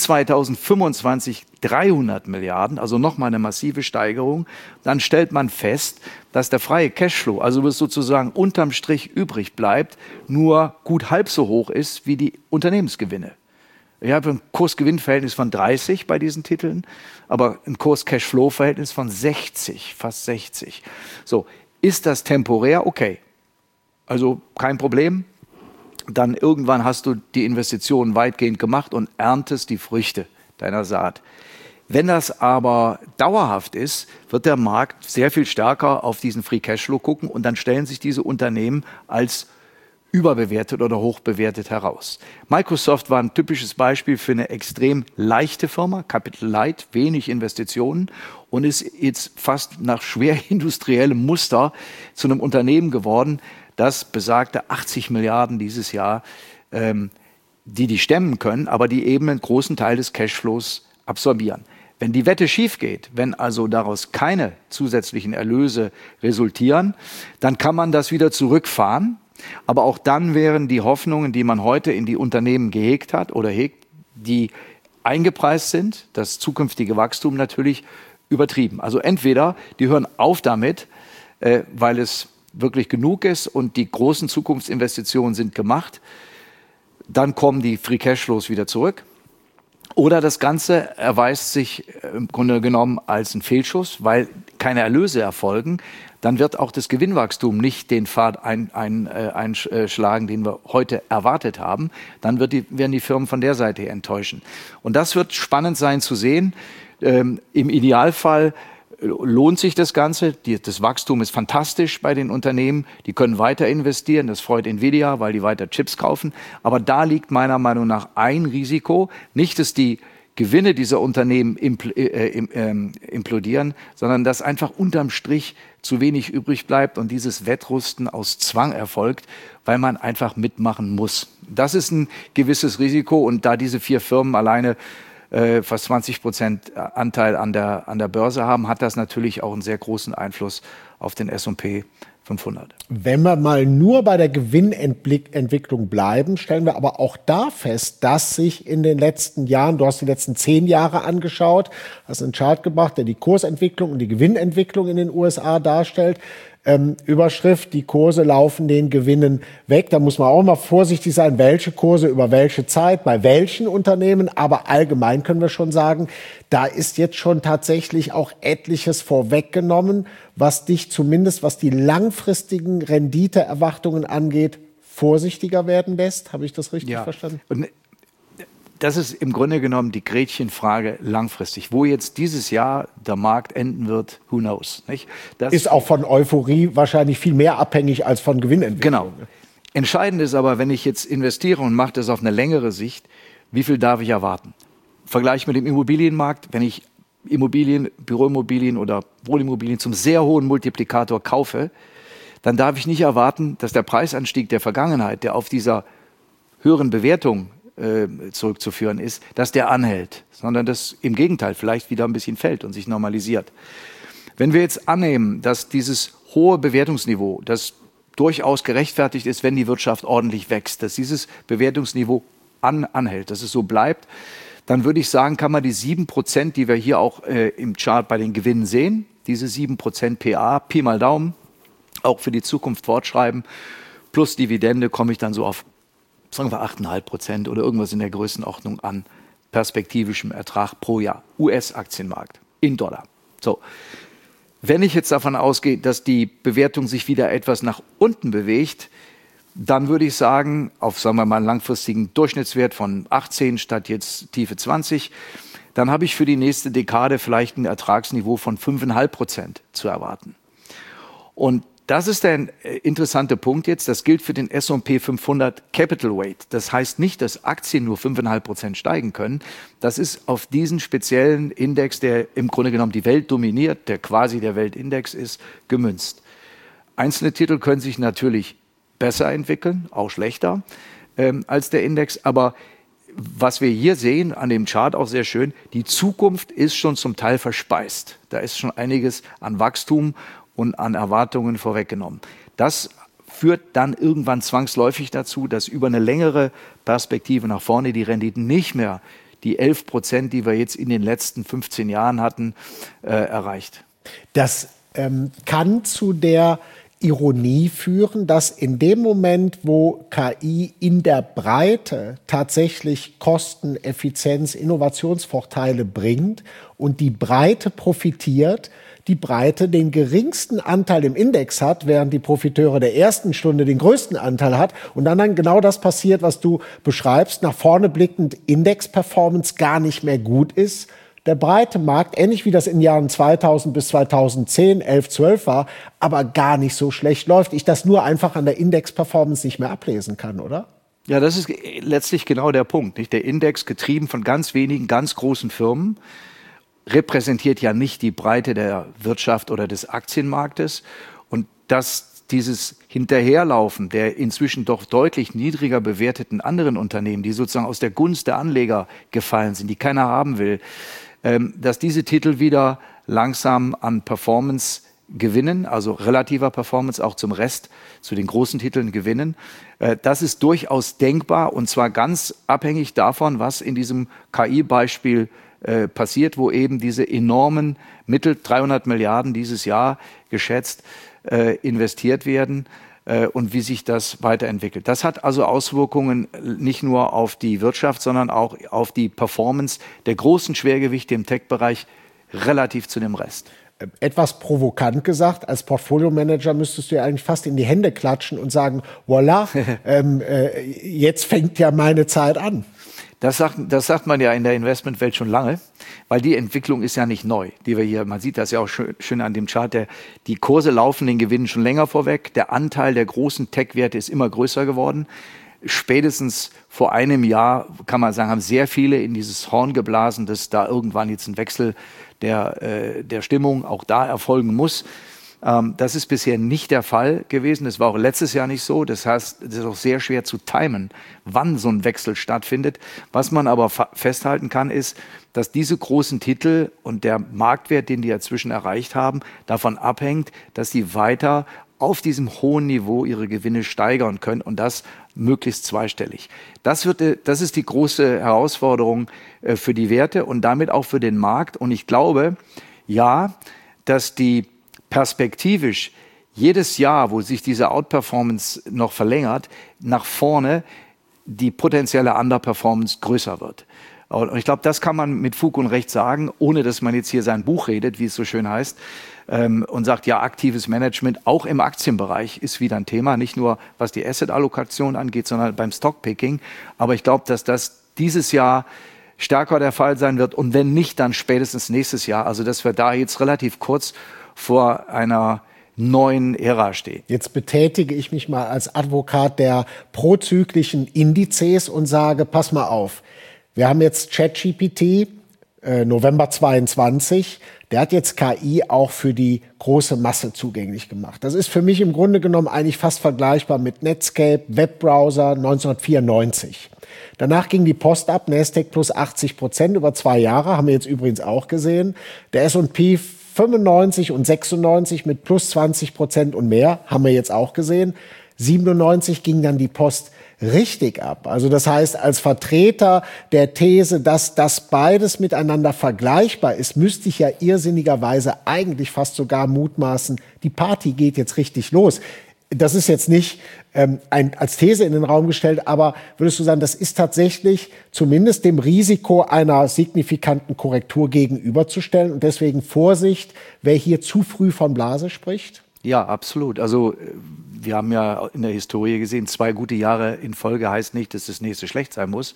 2025 300 Milliarden, also nochmal eine massive Steigerung. Dann stellt man fest, dass der freie Cashflow, also was sozusagen unterm Strich übrig bleibt, nur gut halb so hoch ist wie die Unternehmensgewinne. Ich habe ein Kurs-Gewinn-Verhältnis von 30 bei diesen Titeln, aber ein Kurs-Cash-Flow-Verhältnis von 60, fast 60. So, ist das temporär? Okay. Also kein Problem. Dann irgendwann hast du die Investitionen weitgehend gemacht und erntest die Früchte deiner Saat. Wenn das aber dauerhaft ist, wird der Markt sehr viel stärker auf diesen Free Cashflow gucken und dann stellen sich diese Unternehmen als überbewertet oder hochbewertet heraus. Microsoft war ein typisches Beispiel für eine extrem leichte Firma, Capital Light, wenig Investitionen und ist jetzt fast nach schwer industriellem Muster zu einem Unternehmen geworden, das besagte 80 Milliarden dieses Jahr, die stemmen können, aber die eben einen großen Teil des Cashflows absorbieren. Wenn die Wette schief geht, wenn also daraus keine zusätzlichen Erlöse resultieren, dann kann man das wieder zurückfahren. Aber auch dann wären die Hoffnungen, die man heute in die Unternehmen gehegt hat oder hegt, die eingepreist sind, das zukünftige Wachstum natürlich übertrieben. Also entweder die hören auf damit, weil es wirklich genug ist und die großen Zukunftsinvestitionen sind gemacht, dann kommen die Free Cashflows wieder zurück. Oder das Ganze erweist sich im Grunde genommen als ein Fehlschuss, weil keine Erlöse erfolgen. dann wird auch das Gewinnwachstum nicht den Pfad einschlagen, den wir heute erwartet haben. Dann werden die Firmen von der Seite her enttäuschen. Und das wird spannend sein zu sehen. Im Idealfall lohnt sich das Ganze. Das Wachstum ist fantastisch bei den Unternehmen. Die können weiter investieren. Das freut Nvidia, weil die weiter Chips kaufen. Aber da liegt meiner Meinung nach ein Risiko. Nicht, dass die Gewinne dieser Unternehmen implodieren, sondern dass einfach unterm Strich zu wenig übrig bleibt und dieses Wettrüsten aus Zwang erfolgt, weil man einfach mitmachen muss. Das ist ein gewisses Risiko. Und da diese 4 Firmen alleine fast 20% Anteil an der Börse haben, hat das natürlich auch einen sehr großen Einfluss auf den S&P 500. Wenn wir mal nur bei der Gewinnentwicklung bleiben, stellen wir aber auch da fest, dass sich in den letzten Jahren, du hast die letzten 10 Jahre angeschaut, hast einen Chart gebracht, der die Kursentwicklung und die Gewinnentwicklung in den USA darstellt. Überschrift, die Kurse laufen den Gewinnen weg. Da muss man auch mal vorsichtig sein, welche Kurse über welche Zeit, bei welchen Unternehmen. Aber allgemein können wir schon sagen, da ist jetzt schon tatsächlich auch etliches vorweggenommen, was dich zumindest, was die langfristigen Renditeerwartungen angeht, vorsichtiger werden lässt. Habe ich das richtig verstanden? Und das ist im Grunde genommen die Gretchenfrage langfristig. Wo jetzt dieses Jahr der Markt enden wird, who knows. Nicht? Das ist auch von Euphorie wahrscheinlich viel mehr abhängig als von Gewinnentwicklung. Genau. Entscheidend ist aber, wenn ich jetzt investiere und mache das auf eine längere Sicht, wie viel darf ich erwarten? Vergleich mit dem Immobilienmarkt, wenn ich Immobilien, Büroimmobilien oder Wohnimmobilien zum sehr hohen Multiplikator kaufe, dann darf ich nicht erwarten, dass der Preisanstieg der Vergangenheit, der auf dieser höheren Bewertung zurückzuführen ist, dass der anhält, sondern dass im Gegenteil vielleicht wieder ein bisschen fällt und sich normalisiert. Wenn wir jetzt annehmen, dass dieses hohe Bewertungsniveau, das durchaus gerechtfertigt ist, wenn die Wirtschaft ordentlich wächst, dass dieses Bewertungsniveau anhält, dass es so bleibt, dann würde ich sagen, kann man die 7%, die wir hier auch im Chart bei den Gewinnen sehen, diese 7% PA, Pi mal Daumen, auch für die Zukunft fortschreiben, plus Dividende komme ich dann so auf, sagen wir 8,5% oder irgendwas in der Größenordnung an perspektivischem Ertrag pro Jahr. US-Aktienmarkt in Dollar. So. Wenn ich jetzt davon ausgehe, dass die Bewertung sich wieder etwas nach unten bewegt, dann würde ich sagen, auf, sagen wir mal, einen langfristigen Durchschnittswert von 18 statt jetzt tiefe 20, dann habe ich für die nächste Dekade vielleicht ein Ertragsniveau von 5,5% zu erwarten. Und das ist der interessante Punkt jetzt. Das gilt für den S&P 500 Capital Weight. Das heißt nicht, dass Aktien nur 5,5% steigen können. Das ist auf diesen speziellen Index, der im Grunde genommen die Welt dominiert, der quasi der Weltindex ist, gemünzt. Einzelne Titel können sich natürlich besser entwickeln, auch schlechter als der Index. Aber was wir hier sehen, an dem Chart auch sehr schön, die Zukunft ist schon zum Teil verspeist. Da ist schon einiges an Wachstum und an Erwartungen vorweggenommen. Das führt dann irgendwann zwangsläufig dazu, dass über eine längere Perspektive nach vorne die Renditen nicht mehr die 11%, die wir jetzt in den letzten 15 Jahren hatten, erreicht. Das kann zu der Ironie führen, dass in dem Moment, wo KI in der Breite tatsächlich Kosten, Effizienz, Innovationsvorteile bringt und die Breite profitiert, die Breite den geringsten Anteil im Index hat, während die Profiteure der ersten Stunde den größten Anteil hat und dann genau das passiert, was du beschreibst, nach vorne blickend Index-Performance gar nicht mehr gut ist, der breite Markt, ähnlich wie das in den Jahren 2000 bis 2010, 11, 12 war, aber gar nicht so schlecht läuft. Ich das nur einfach an der Index-Performance nicht mehr ablesen kann, oder? Ja, das ist letztlich genau der Punkt, nicht? Der Index, getrieben von ganz wenigen, ganz großen Firmen, repräsentiert ja nicht die Breite der Wirtschaft oder des Aktienmarktes. Und dass dieses Hinterherlaufen der inzwischen doch deutlich niedriger bewerteten anderen Unternehmen, die sozusagen aus der Gunst der Anleger gefallen sind, die keiner haben will, dass diese Titel wieder langsam an Performance gewinnen, also relativer Performance auch zum Rest, zu den großen Titeln gewinnen. Das ist durchaus denkbar und zwar ganz abhängig davon, was in diesem KI-Beispiel passiert, wo eben diese enormen Mittel, 300 Milliarden dieses Jahr geschätzt, investiert werden und wie sich das weiterentwickelt. Das hat also Auswirkungen nicht nur auf die Wirtschaft, sondern auch auf die Performance der großen Schwergewichte im Tech-Bereich relativ zu dem Rest. Etwas provokant gesagt, als Portfolio-Manager müsstest du ja eigentlich fast in die Hände klatschen und sagen, voilà, jetzt fängt ja meine Zeit an. Das sagt man ja in der Investmentwelt schon lange, weil die Entwicklung ist ja nicht neu, die wir hier, man sieht das ja auch schön an dem Chart, die Kurse laufen den Gewinnen schon länger vorweg, der Anteil der großen Tech-Werte ist immer größer geworden. Spätestens vor einem Jahr, kann man sagen, haben sehr viele in dieses Horn geblasen, dass da irgendwann jetzt ein Wechsel der Stimmung auch da erfolgen muss. Das ist bisher nicht der Fall gewesen. Das war auch letztes Jahr nicht so. Das heißt, es ist auch sehr schwer zu timen, wann so ein Wechsel stattfindet. Was man aber festhalten kann, ist, dass diese großen Titel und der Marktwert, den die inzwischen erreicht haben, davon abhängt, dass sie weiter auf diesem hohen Niveau ihre Gewinne steigern können und das möglichst zweistellig. Das ist die große Herausforderung für die Werte und damit auch für den Markt. Und ich glaube, ja, dass die perspektivisch jedes Jahr, wo sich diese Outperformance noch verlängert, nach vorne die potenzielle Underperformance größer wird. Und ich glaube, das kann man mit Fug und Recht sagen, ohne dass man jetzt hier sein Buch redet, wie es so schön heißt, und sagt, ja, aktives Management, auch im Aktienbereich ist wieder ein Thema, nicht nur was die Asset-Allokation angeht, sondern beim Stockpicking. Aber ich glaube, dass das dieses Jahr stärker der Fall sein wird und wenn nicht, dann spätestens nächstes Jahr. Also, dass wir da jetzt relativ kurz vor einer neuen Ära stehen. Jetzt betätige ich mich mal als Advokat der prozyklischen Indizes und sage, pass mal auf, wir haben jetzt ChatGPT, November 22, der hat jetzt KI auch für die große Masse zugänglich gemacht. Das ist für mich im Grunde genommen eigentlich fast vergleichbar mit Netscape, Webbrowser 1994. Danach ging die Post ab, Nasdaq plus 80% über 2 Jahre, haben wir jetzt übrigens auch gesehen. Der S&P 95 und 96 mit plus 20% und mehr, haben wir jetzt auch gesehen. 97 ging dann die Post richtig ab. Also das heißt, als Vertreter der These, dass das beides miteinander vergleichbar ist, müsste ich ja irrsinnigerweise eigentlich fast sogar mutmaßen, die Party geht jetzt richtig los. Das ist jetzt nicht als These in den Raum gestellt, aber würdest du sagen, das ist tatsächlich zumindest dem Risiko einer signifikanten Korrektur gegenüberzustellen und deswegen Vorsicht, wer hier zu früh von Blase spricht? Ja, absolut. Also wir haben ja in der Historie gesehen, 2 gute Jahre in Folge heißt nicht, dass das nächste schlecht sein muss.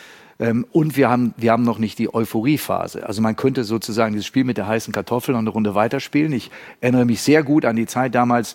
Und wir haben noch nicht die Euphoriephase. Also man könnte sozusagen dieses Spiel mit der heißen Kartoffel noch eine Runde weiterspielen. Ich erinnere mich sehr gut an die Zeit damals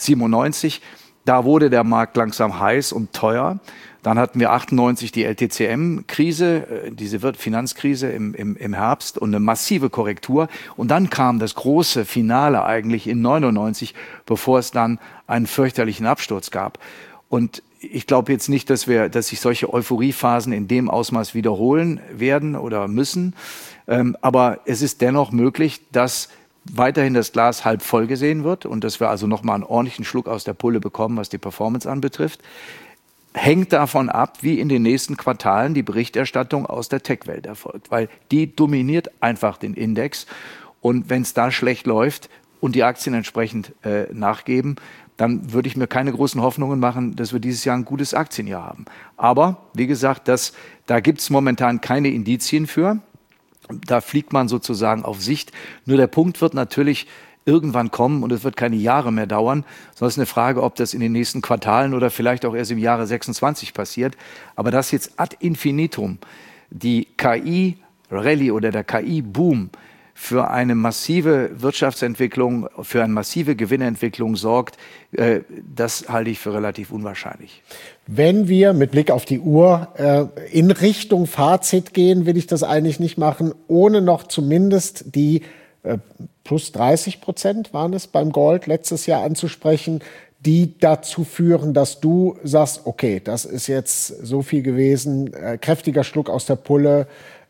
97. Da wurde der Markt langsam heiß und teuer. Dann hatten wir 98 die LTCM-Krise, diese Finanzkrise im Herbst und eine massive Korrektur. Und dann kam das große Finale eigentlich in 99, bevor es dann einen fürchterlichen Absturz gab. Und ich glaube jetzt nicht, dass sich solche Euphoriephasen in dem Ausmaß wiederholen werden oder müssen. Aber es ist dennoch möglich, dass weiterhin das Glas halb voll gesehen wird und dass wir also nochmal einen ordentlichen Schluck aus der Pulle bekommen, was die Performance anbetrifft. Hängt davon ab, wie in den nächsten Quartalen die Berichterstattung aus der Tech-Welt erfolgt, weil die dominiert einfach den Index. Und wenn es da schlecht läuft und die Aktien entsprechend nachgeben, dann würde ich mir keine großen Hoffnungen machen, dass wir dieses Jahr ein gutes Aktienjahr haben. Aber, wie gesagt, da gibt es momentan keine Indizien für. Da fliegt man sozusagen auf Sicht. Nur der Punkt wird natürlich irgendwann kommen und es wird keine Jahre mehr dauern, sondern es ist eine Frage, ob das in den nächsten Quartalen oder vielleicht auch erst im Jahre 26 passiert. Aber dass jetzt ad infinitum die KI-Rallye oder der KI-Boom für eine massive Wirtschaftsentwicklung, für eine massive Gewinnentwicklung sorgt, das halte ich für relativ unwahrscheinlich. Wenn wir mit Blick auf die Uhr in Richtung Fazit gehen, will ich das eigentlich nicht machen, ohne noch zumindest die plus 30% waren es beim Gold letztes Jahr anzusprechen, die dazu führen, dass du sagst, okay, das ist jetzt so viel gewesen, kräftiger Schluck aus der Pulle,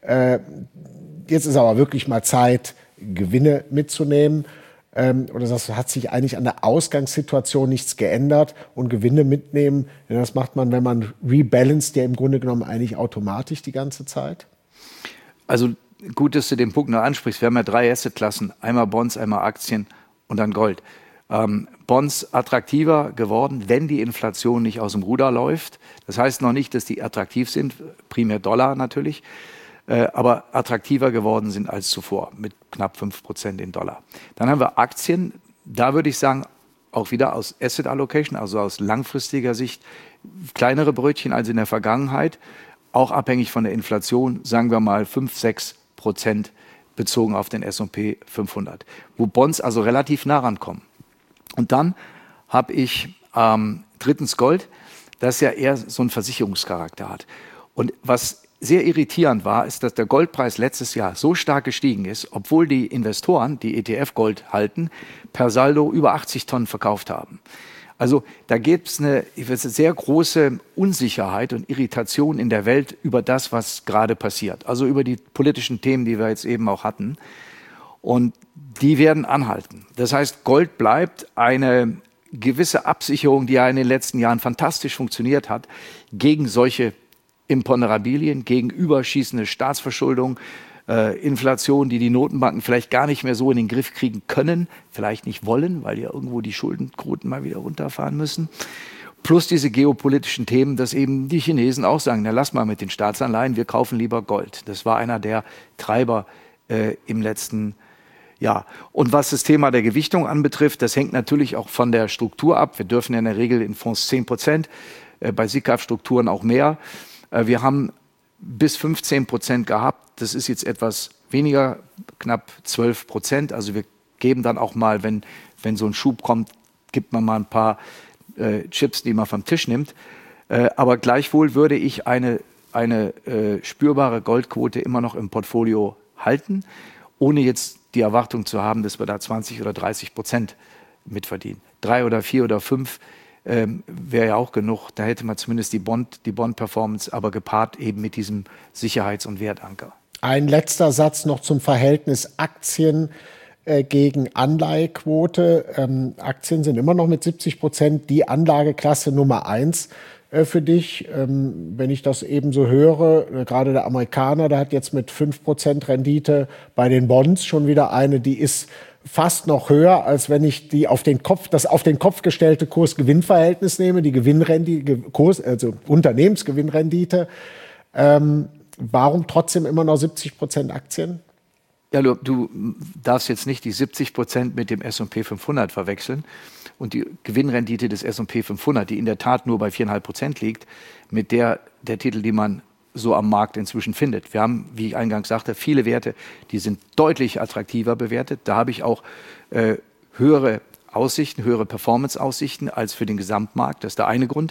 jetzt ist aber wirklich mal Zeit, Gewinne mitzunehmen. Oder sagst du, hat sich eigentlich an der Ausgangssituation nichts geändert und Gewinne mitnehmen? Denn das macht man, wenn man rebalanced, ja im Grunde genommen eigentlich automatisch die ganze Zeit. Also gut, dass du den Punkt noch ansprichst. Wir haben ja 3 Assetklassen, einmal Bonds, einmal Aktien und dann Gold. Bonds attraktiver geworden, wenn die Inflation nicht aus dem Ruder läuft. Das heißt noch nicht, dass die attraktiv sind, primär Dollar natürlich. aber attraktiver geworden sind als zuvor mit knapp 5% in Dollar. Dann haben wir Aktien, da würde ich sagen, auch wieder aus Asset Allocation, also aus langfristiger Sicht, kleinere Brötchen als in der Vergangenheit, auch abhängig von der Inflation, sagen wir mal 5-6% bezogen auf den S&P 500, wo Bonds also relativ nah rankommen. Und dann habe ich drittens Gold, das ja eher so einen Versicherungscharakter hat. Und was sehr irritierend war, ist, dass der Goldpreis letztes Jahr so stark gestiegen ist, obwohl die Investoren, die ETF-Gold halten, per Saldo über 80 Tonnen verkauft haben. Also da gibt es eine sehr große Unsicherheit und Irritation in der Welt über das, was gerade passiert. Also über die politischen Themen, die wir jetzt eben auch hatten. Und die werden anhalten. Das heißt, Gold bleibt eine gewisse Absicherung, die ja in den letzten Jahren fantastisch funktioniert hat, gegen solche Imponderabilien, gegen überschießende Staatsverschuldung, Inflation, die Notenbanken vielleicht gar nicht mehr so in den Griff kriegen können, vielleicht nicht wollen, weil ja irgendwo die Schuldenquoten mal wieder runterfahren müssen. Plus diese geopolitischen Themen, dass eben die Chinesen auch sagen, na lass mal mit den Staatsanleihen, wir kaufen lieber Gold. Das war einer der Treiber im letzten Jahr. Und was das Thema der Gewichtung anbetrifft, das hängt natürlich auch von der Struktur ab. Wir dürfen ja in der Regel in Fonds 10%, bei SICAV-Strukturen auch mehr. Wir haben bis 15% gehabt. Das ist jetzt etwas weniger, knapp 12%. Also wir geben dann auch mal, wenn so ein Schub kommt, gibt man mal ein paar Chips, die man vom Tisch nimmt. Aber gleichwohl würde ich eine spürbare Goldquote immer noch im Portfolio halten, ohne jetzt die Erwartung zu haben, dass wir da 20 oder 30% mitverdienen. 3 oder 4 oder 5 wäre ja auch genug. Da hätte man zumindest die Bond-Performance, aber gepaart eben mit diesem Sicherheits- und Wertanker. Ein letzter Satz noch zum Verhältnis Aktien gegen Anleihequote. Aktien sind immer noch mit 70% die Anlageklasse Nummer 1 für dich. Wenn ich das eben so höre, gerade der Amerikaner, der hat jetzt mit 5% Rendite bei den Bonds schon wieder eine, die ist fast noch höher, als wenn ich das auf den Kopf gestellte Kurs-Gewinn-Verhältnis nehme, die Gewinnrendite, also Unternehmensgewinnrendite. Warum trotzdem immer noch 70% Aktien? Ja, du darfst jetzt nicht die 70% mit dem S&P 500 verwechseln und die Gewinnrendite des S&P 500, die in der Tat nur bei 4,5% liegt, mit der Titel, die man so am Markt inzwischen findet. Wir haben, wie ich eingangs sagte, viele Werte, die sind deutlich attraktiver bewertet. Da habe ich auch höhere Aussichten, höhere Performance-Aussichten als für den Gesamtmarkt. Das ist der eine Grund.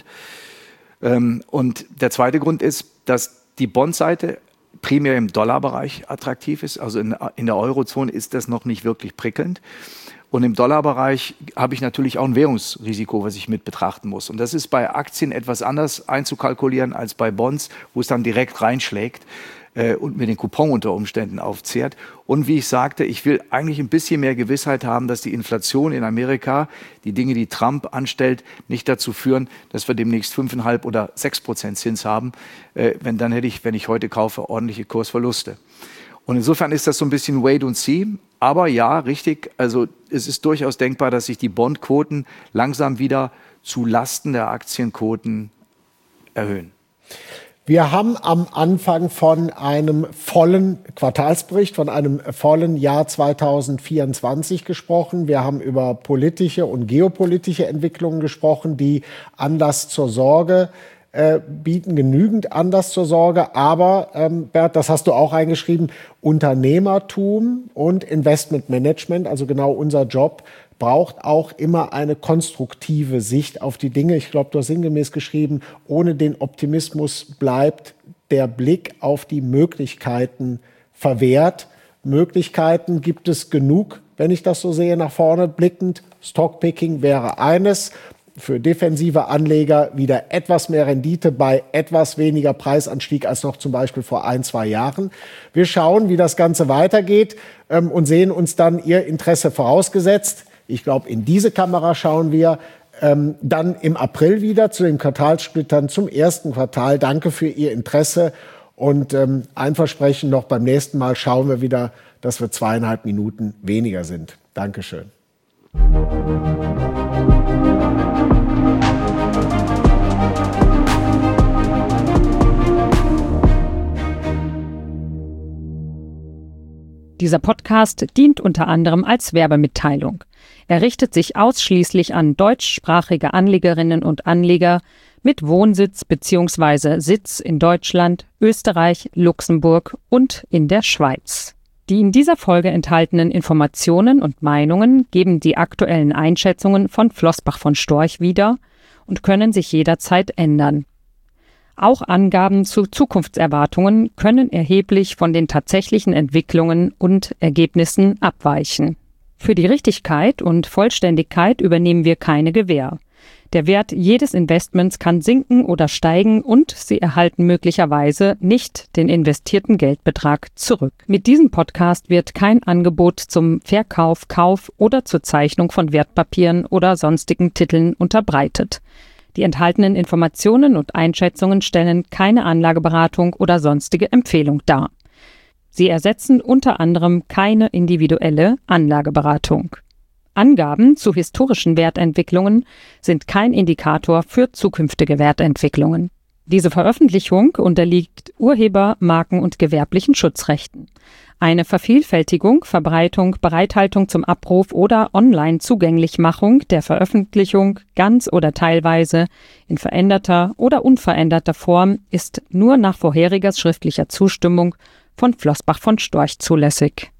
Und der zweite Grund ist, dass die Bondseite primär im Dollarbereich attraktiv ist. Also in der Eurozone ist das noch nicht wirklich prickelnd. Und im Dollarbereich habe ich natürlich auch ein Währungsrisiko, was ich mit betrachten muss. Und das ist bei Aktien etwas anders einzukalkulieren als bei Bonds, wo es dann direkt reinschlägt und mir den Coupon unter Umständen aufzehrt. Und wie ich sagte, ich will eigentlich ein bisschen mehr Gewissheit haben, dass die Inflation in Amerika, die Dinge, die Trump anstellt, nicht dazu führen, dass wir demnächst 5,5 oder 6% Zins haben. Dann hätte ich, wenn ich heute kaufe, ordentliche Kursverluste. Und insofern ist das so ein bisschen wait and see. Aber ja, richtig, also es ist durchaus denkbar, dass sich die Bondquoten langsam wieder zu Lasten der Aktienquoten erhöhen. Wir haben am Anfang von einem vollen Quartalsbericht, von einem vollen Jahr 2024 gesprochen. Wir haben über politische und geopolitische Entwicklungen gesprochen, die Anlass zur Sorge bieten, genügend Anlass zur Sorge. Aber, Bert, das hast du auch eingeschrieben, Unternehmertum und Investmentmanagement, also genau unser Job, braucht auch immer eine konstruktive Sicht auf die Dinge. Ich glaube, du hast sinngemäß geschrieben, ohne den Optimismus bleibt der Blick auf die Möglichkeiten verwehrt. Möglichkeiten gibt es genug, wenn ich das so sehe, nach vorne blickend. Stockpicking wäre eines. Für defensive Anleger wieder etwas mehr Rendite bei etwas weniger Preisanstieg als noch zum Beispiel vor 1-2 Jahren. Wir schauen, wie das Ganze weitergeht und sehen uns dann Ihr Interesse vorausgesetzt. Ich glaube, in diese Kamera schauen wir dann im April wieder zu den Quartalssplittern zum ersten Quartal. Danke für Ihr Interesse und ein Versprechen noch, beim nächsten Mal schauen wir wieder, dass wir 2,5 Minuten weniger sind. Dankeschön. Dieser Podcast dient unter anderem als Werbemitteilung. Er richtet sich ausschließlich an deutschsprachige Anlegerinnen und Anleger mit Wohnsitz bzw. Sitz in Deutschland, Österreich, Luxemburg und in der Schweiz. Die in dieser Folge enthaltenen Informationen und Meinungen geben die aktuellen Einschätzungen von Flossbach von Storch wieder und können sich jederzeit ändern. Auch Angaben zu Zukunftserwartungen können erheblich von den tatsächlichen Entwicklungen und Ergebnissen abweichen. Für die Richtigkeit und Vollständigkeit übernehmen wir keine Gewähr. Der Wert jedes Investments kann sinken oder steigen und Sie erhalten möglicherweise nicht den investierten Geldbetrag zurück. Mit diesem Podcast wird kein Angebot zum Verkauf, Kauf oder zur Zeichnung von Wertpapieren oder sonstigen Titeln unterbreitet. Die enthaltenen Informationen und Einschätzungen stellen keine Anlageberatung oder sonstige Empfehlung dar. Sie ersetzen unter anderem keine individuelle Anlageberatung. Angaben zu historischen Wertentwicklungen sind kein Indikator für zukünftige Wertentwicklungen. Diese Veröffentlichung unterliegt Urheber-, Marken- und gewerblichen Schutzrechten. Eine Vervielfältigung, Verbreitung, Bereithaltung zum Abruf oder Online-Zugänglichmachung der Veröffentlichung ganz oder teilweise in veränderter oder unveränderter Form ist nur nach vorheriger schriftlicher Zustimmung von Flossbach von Storch zulässig.